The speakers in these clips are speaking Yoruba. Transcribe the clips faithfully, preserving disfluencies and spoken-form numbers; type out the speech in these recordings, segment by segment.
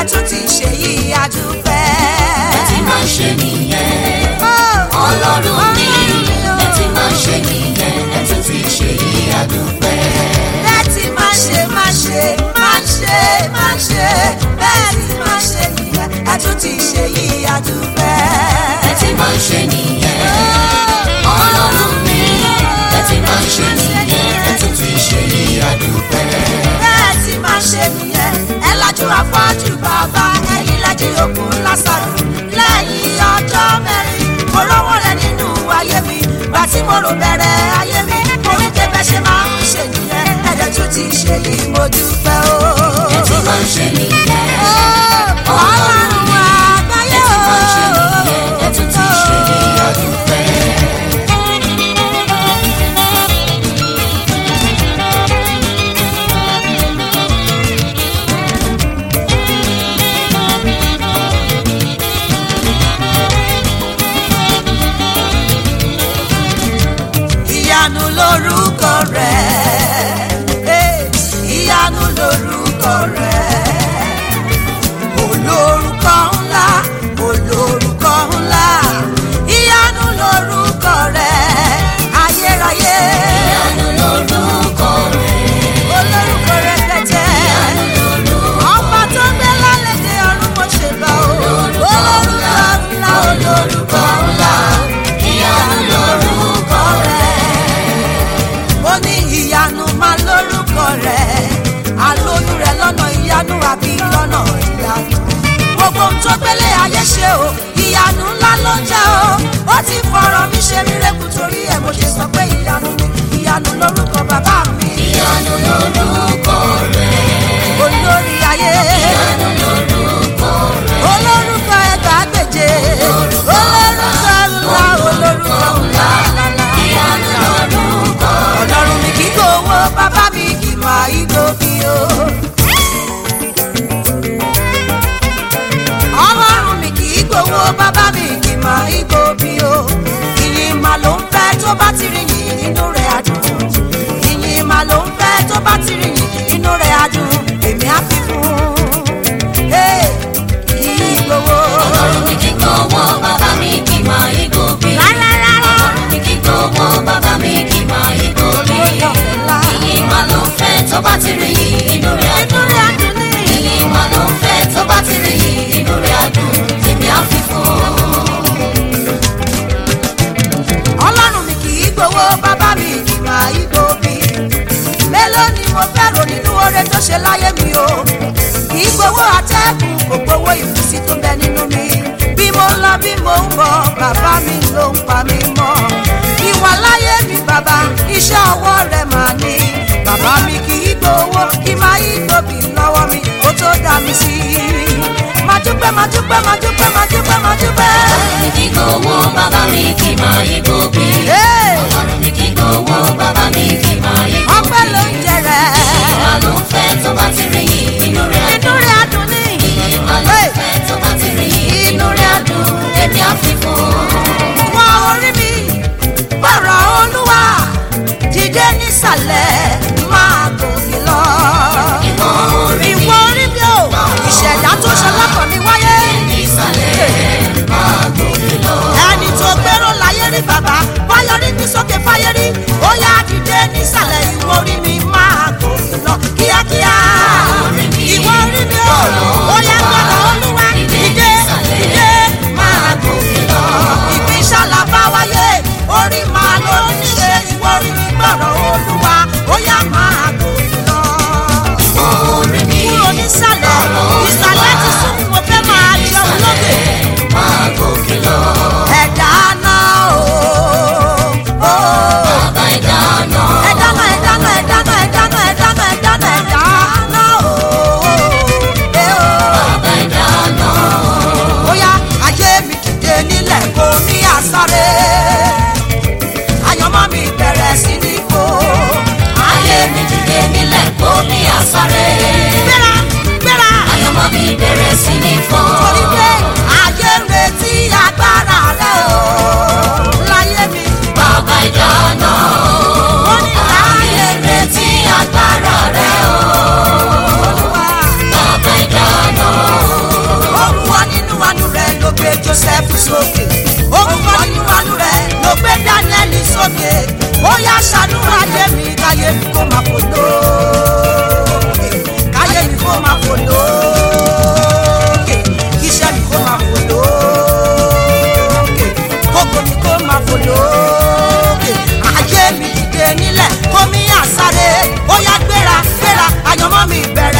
tún ti ṣe yìí àdúpẹ́. ẹ ti máa ṣe nìyẹn ọlọ́run mi, ẹ ti máa ṣe nìyẹn, ẹ tún ti ṣe yìí àdúpẹ́. ẹ ti máa ṣe máa ṣe máa ṣe máa ṣe bẹ́ẹ̀ ti máa ṣe nìyẹn ẹ tún ti ṣe yìí àdúpẹ́. ẹ ti máa ṣe nìyẹn ọlọ́run mi, ẹ ti máa ṣe nìyẹn, ẹ tún ti ṣe yìí àdúpẹ́. bẹ́ẹ̀ ti máa ṣe nìyẹn ẹ lajú afọ́jú bàbá ẹ̀yin lajú òkú Lásárù lẹ́yìn ọjọ́ mẹ́rin mo rọ́wọ́ rẹ nínú ayé mi gbà tí mo rò bẹ̀rẹ̀ ayé mi mo rí kébẹ́ ṣe máa ń ṣe nìyẹn ẹ̀dẹ̀ tún ti ṣe yìí mo dúpẹ́ o. ẹ ti máa ṣe nìyẹn ọlọ́run àgbáyé o. ẹ ti máa ṣe nìyẹn, ẹ tún ti ṣe yìí àdúpẹ́. Ìyanu lórúkọ rẹ̀, ìyanu lórúkọ rẹ̀, olórúkọ ńlá, olórúkọ ńlá, ìyanu lórúkọ rẹ̀, ayérayé. Ìyanu lórúkọ rẹ̀, olórúkọ rẹ̀ tẹ̀tẹ̀, ìyanu lórúkọ ọba tó gbé lálẹ́dẹ̀ ọ̀run mo ṣe bá o, olórúkọ ńlá, olórúkọ ńlá, ìyanu lórúkọ rẹ̀. mo ní ìyanu máa lórúkọ rẹ̀, àlóyún rẹ̀ lọ́nà ìyanu àbí lọ́nà ìyanu. gbogbo ohun tó gbélé ayé ṣe o ìyanu ńlá ló ń jẹ́ o, ó ti fọ̀rọ̀ mi ṣe mírèkù torí ẹ̀ mo ṣe sọ pé ìyanu ni ìyanu lórúkọ bàbá mi. Ìyanu lórúkọ rẹ̀, olórí ayé, ìyanu lórúkọ rẹ̀, olórúkọ ẹgbàágbèje, olórúkọ ńlá, olórúkọ ńlá, ìyanu lórúkọ rẹ̀. ọlọ́run mi kì í gbowó bàbá mi kì í máa igbó bí o. ọlọ́run mi kì í gbowó bàbá mi kì í máa igbó bí o. ìyìn mà ló ń fẹ́ tó bá ti rí yìn inú rẹ̀ adùn. ìyìn mà ló ń fẹ́ tó bá ti rí yìn inú rẹ̀ adùn. èmi á fi fún un. kì í gbowó. Ọlọ́run mi kì í gbowó, bàbá mi kì í máa igbó bí. rárá Ọlọ́run mi kì í gbowó, bàbá mi kì í máa igbó bí. Ìyìn mà ló ń fẹ́ tó bá ti rí yìn inú rẹ̀ inú adùn. rẹ̀ adùn ní. Ìyìn mà ló ń fẹ́ tó bá ti rí yìn inú rẹ̀ adùn. Èmi á fi fún un. ọlọ́run mi kì í gbowó bàbá mi kì í máa igbó bí. mélòó ni mo fẹ́ rò nínú oore tó ṣe láyé mi o. kì í gbowó atẹ́gùn kò gbowó ìfúsí tó bẹ nínú mi. bí mo ń lọ bí mo ń bọ̀ bàbá mi ló ń pa mí mọ́. ìwà láyé mi bàbá iṣẹ́ ọwọ́ rẹ̀ máa ní. bàbá mi kì í gbowó kì í máa igbó bí lọ́wọ́ mi ó tó dá mi sí. máa dúpẹ́ máa dúpẹ́ máa dúpẹ́ máa dúpẹ́ máa dúpẹ́. Ọlọ́run mi kì í gbowó, bàbá mi kì í máa igbó bí. Hey! Ọlọ́run mi kì í gbowó, bàbá mi kì í máa igbó bí. ọpẹ́ ló ń jẹ rẹ̀. Ìyìn mà ló ń fẹ́ tó bá ti rí yìn inú rẹ̀ adùn. inú rẹ̀ adùn ní. Ìyìn mà ló ń fẹ́ tó bá ti rí yìn inú rẹ̀ adùn. Èmi á fi fún un. wọ́n orí mi gbọ́rọ̀ olúwa dìde nísàlẹ̀ máa gòkè lọ. Ìwọ orí mi, ìwọ orí mi o ìṣẹ̀dá tó ṣe lọ́kàn mi wáyé. nísàlẹ̀ máa gòkè lọ. ẹni tó gbèrò láyé rí bàbá fáyọrí ní sókè fáyọrí ó yá dìde nísàlẹ̀ ìwọ orí mi máa gòkè lọ kíákíá. ìwọ orí mi o ó yá gbọ́dọ̀ olúwa dìde dìde máa gòkè lọ. ìpín ṣàlàbà wáyé orí máa ló ní ṣe ìwọ orí mi gbọ́dọ̀ olúwa ó yá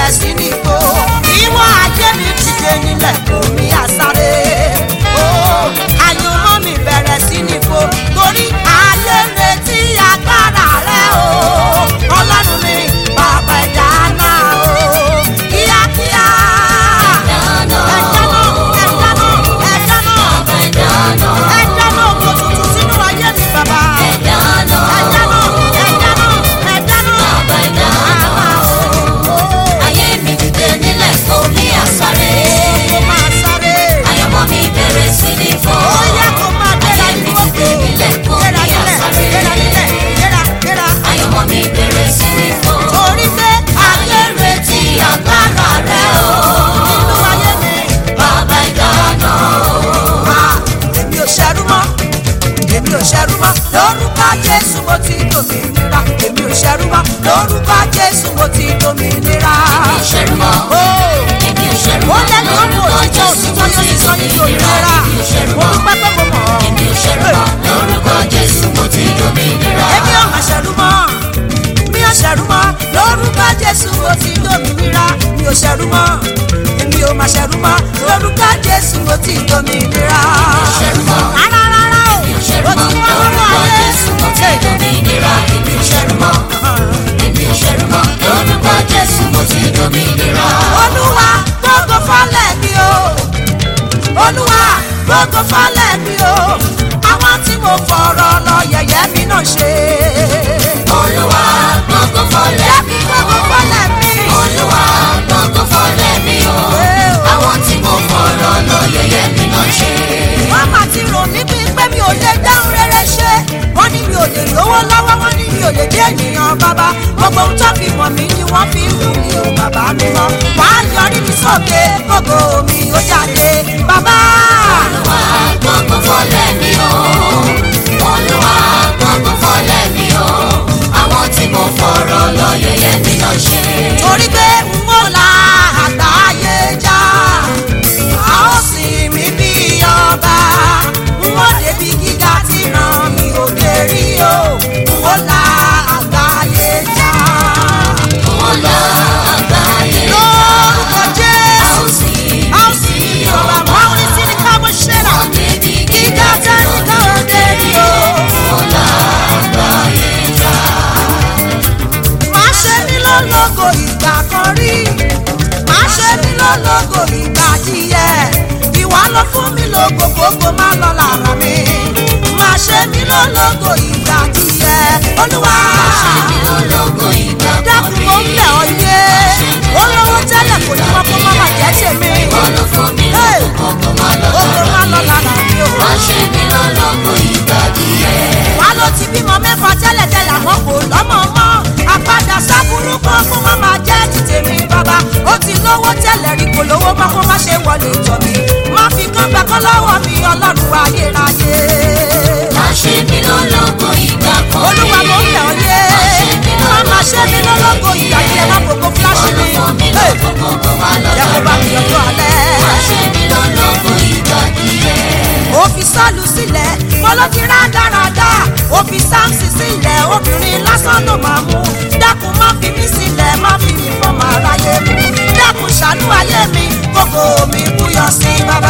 bẹ̀rẹ̀ sí ní fò ìwọ ayé mi dìde nílẹ̀ omi àsáré o àyànmọ́ mi bẹ̀rẹ̀ sí ní fò torí ayé retí agbára rẹ o ọlọ́run mi bàbá ẹ̀dá náà o kíákíá ẹ̀dáná ẹ̀dáná ẹ̀dáná ẹ̀dáná ẹ̀dáná ògo tuntun sínú ayé mi bàbá ẹ̀dáná ẹ̀dáná ẹ̀dáná ẹ̀dáná bàbá ẹ̀dáná o ayé mi dìde nílẹ̀ omi àsáré kó máa sáré àyànmọ́ mi bẹ̀rẹ̀ sí ní fò ó yẹ kó máa gbéra ayé mi dúró dìde nílẹ̀ gbéra omi nílẹ̀ àsáré gbéra nílẹ̀ gbéra gbéra àyànmọ́ mi bẹ̀rẹ̀ sí ní fò torí pé ayé retí agbára rẹ o nínú ayé mi bàbá ìdáná ah, èmi ò ṣẹrú mọ́ èmi ò ṣẹrú mọ́ lórúkọ Jésù mo ti dòmìnira èmi ò ṣẹrú mọ́ lórúkọ Jésù mo ti dòmìnira. ìṣẹ́rú mọ́ èmi ò ṣẹ́rú ó mọ́ lẹ́nu ọ̀pọ̀ lórúkọ òtítọ́ Jésù òtítọ́ mo yóò ti sì sọ ní di dòmìnira òmìnira èmi ò ṣẹ́rú mo mọ́ dúpẹ́ pé mo mọ̀ ọ́. èmi ò ṣẹ́rú mọ́ lórúkọ Jésù mo ti dòmìnira èmi ò mà ṣẹ̀rú mọ́ mi ò ṣẹ̀rú mọ́ lórúkọ Jésù mo ti dòmìnira mi ò ṣẹ̀rú mọ́ èmi ò mà ṣẹ̀rú mọ́ lórúkọ Jésù mo ti dòmìnira. ṣẹ́rú mọ́ rárá rárá o èmi ò ṣẹ́rú ó mọ́ ti wá lọ́wọ́ lórúkọ ayé. Jésù mo ti dòmìnira èmi ò ṣẹ́rú mọ́ èmi ò ṣẹ́rú mọ́ lórúkọ Jésù mo ti dòmìnira. Olúwa gbogbo fọ́lẹ̀ mi o Olúwa gbogbo fọ́lẹ̀ mi o àwọn tí mo fọ̀rọ̀ lọ yẹ̀yẹ́ mi náà ṣe. Olúwa gbogbo fọ́lẹ̀ mi o gbogbo fọ́lẹ̀ mi. Olúwa gbogbo fọ́lẹ̀ mi o àwọn tí mo fọ̀rọ̀ lọ yẹ̀yẹ́ mi náà ṣe. wọ́n máa ti rò mí bíi pé mi ò lè dáhùn rere ṣe wọ́n ní mi ò lè lówó lọ́wọ́ wọ́n ní mi ò lè dé ènìyàn bàbá gbogbo ohun tó fi mọ̀ mí ni wọ́n fi ń lù mí o bàbá mi mọ́ wàá yọrí mi sókè gbogbo mi ó jáde bàbá. Olúwa gbogbo fọ́lẹ̀ mi o Olúwa gbogbo fọ́lẹ̀ mi o àwọn tí mo fọ̀rọ̀ lọ yẹ̀yẹ́ mi náà ṣe. torí pé n ó la àgbáyé já a ó sì mí bí ọba n ó débi gíga tí ràn mí ò lè rí o n ó la àgbáyé já. Wọ́n lọ àgbáyé lórúkọ a Jésù ó sì a ó sì mí bí ọba máa ń rí sí ní káwọ́ ṣẹ́ra wọ́n débi gíga tẹ́ni káwọ́ dé rí o. wọ́n lọ àgbáyé já. Má ṣe mí lólógo ìgbà kan rí má ṣe mí lólógo ìgbà díẹ̀ ìwà ló fún mi lógo gbogbo má lọ lára mi má ṣe mí lólógo ìgbà díẹ̀ Olúwa Ṣé mi lólógo ìgbà kan dákun rí? mo ń bẹ̀ ọ́ yé olówó tẹ́lẹ̀ kò ní wọ́n kó má má jẹ́ tèmi Wọ́n ló fún mi Hey! lóko kókó má lọ gbogbo má lọ lára lára mi. mi o. Má ṣe mi lólógo ìgbà díẹ̀. wá ló ti bímọ mẹ́fà tẹ́lẹ̀tẹ́lẹ̀ àmọ́ kò lọ́mọ mọ́ àpadà sábúrú kan fún wọn máa jẹ́ ti tèmi bàbá ó ti lówó tẹ́lẹ̀ rí kò lówó mọ́ kó má ṣe wọlé jọ mi má fi kán gbà kán lọ́wọ́ mi ọlọ́run ayérayé. Má ṣe mi lólógo ìgbà kan rí. Olúwa mo ń bẹ̀ ọ́ yé má má ṣe mi lọ́lọ́gọ ìgbà yẹn má gbogbo fúláṣí Wọ́n ló mi fún mi lóko kókó má lọ yẹ kó bá lára mi mi. ọjọ́ alẹ́. Má ṣe mi lólógo ìgbà díẹ̀. ó fi sọ́ọ̀lù sílẹ̀ mo ló ti rá dáradá ó fi sáǹsì sílẹ̀ obìnrin lásán ló máa mú dákun má fi mí sílẹ̀ má fi mí fọmọ aráyé mú dákun ṣàánú ayé mi gbogbo mi búyọ sí bàbá.